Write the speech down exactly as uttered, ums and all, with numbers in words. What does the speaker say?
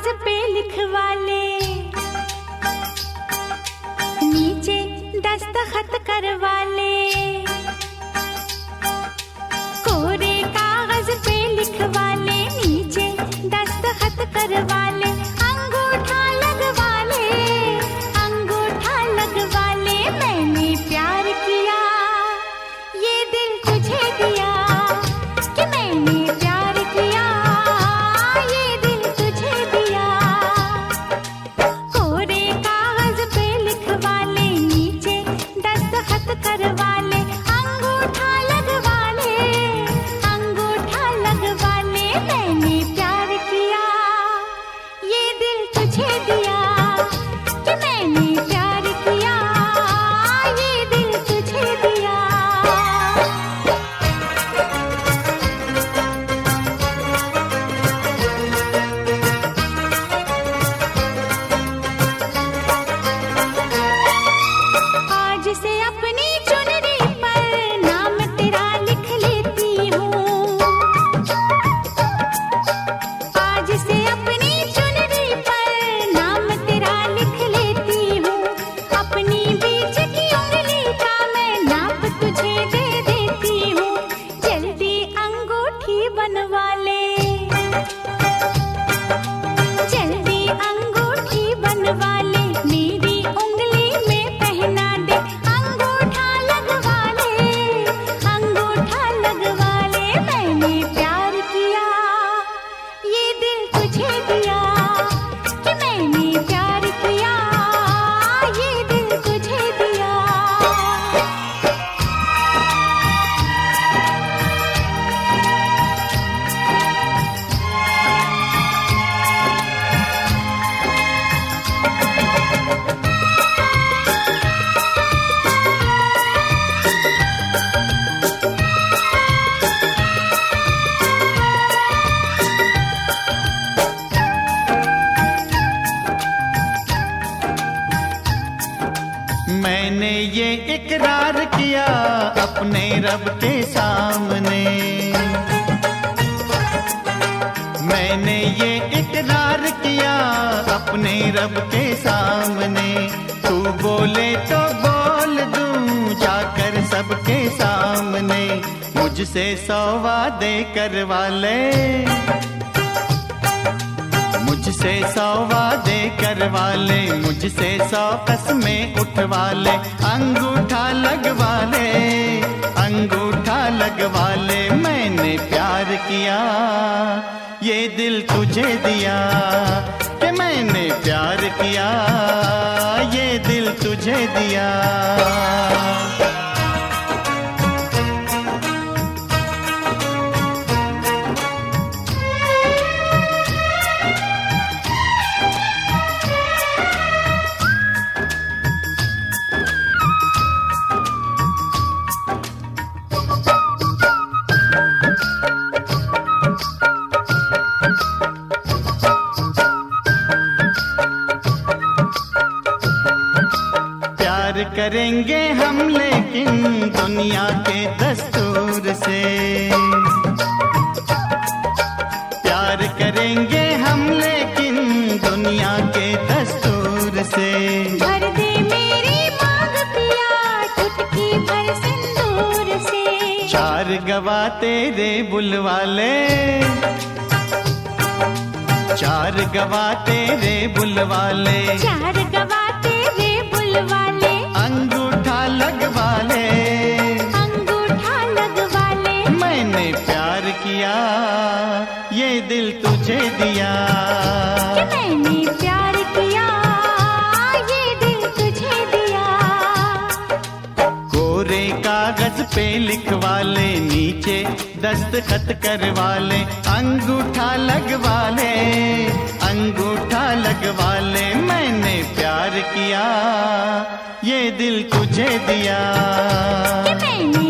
कागज पे लिखवा ले, नीचे दस्तखत करवा ले। कोरे कागज पे लिखवा ले, नीचे दस्तखत करवा ले। अंगूठा लगवा ले, अंगूठा लगवा ले। मैंने प्यार किया, ये दिल तुझे दिया, कि मैंने प्यार किया, ये दिल तुझे दिया। कोरे कागज पे लिखवा ले, नीचे दस्तखत करवा ले। अंगूठा लगवा ले, अंगूठा लगवा ले। मैंने प्यार किया, ये दिल तुझे दिया, कि मैंने प्यार किया, ये दिल तुझे दिया। आज से अपनी चुनरी पर नाम तेरा लिख लेती हूँ, आज से अपनी चुनरी पर नाम तेरा लिख लेती हूँ। अपनी बीच की उंगली का मैं नाप तुझे दे देती हूँ। जल्दी अंगूठी बनवा ले, जल्दी अंगूठी बनवा ले। मेरी उंगली में पहना दे। अंगूठा लगवा ले, अंगूठा लगवा ले। मैंने प्यार किया, ये दिल तुझे दिया, कि मैंने प्यार किया, ये दिल तुझे दिया। मैंने ये इकरार किया अपने रब के सामने, मैंने ये इकरार किया अपने रब के सामने। तू बोले तो बोल दूं जाकर सबके सामने। मुझसे सौ वादे करवा ले, मुझसे सौ वादे करवा ले। मुझसे सौ कसमें उठवा ले। अंगूठा लगवा ले, अंगूठा लगवा ले। मैंने प्यार किया, ये दिल तुझे दिया, कि मैंने प्यार किया, ये दिल तुझे दिया। प्यार करेंगे हम लेकिन दुनिया के दस्तूर से, प्यार करेंगे हम लेकिन दुनिया के दस्तूर से। भर दे मेरी मांग पिया, चुटकी भर सिंदूर से। चार गवा तेरे बुलवा ले, चार गवा तेरे बुलवा ले। चार गवा तेरे बुलवा ले। अंगूठा लगवा ले, अंगूठा लगवा ले। मैंने प्यार किया, ये दिल तुझे दिया, कि मैंने प्यार किया, ये दिल तुझे दिया। कोरे कागज पे लिखवा ले, नीचे दस्तखत करवा ले। अंगूठा लगवा ले, अंगूठा लगवा ले। मैंने प्यार किया, ये दिल तुझे दिया, कि मैंने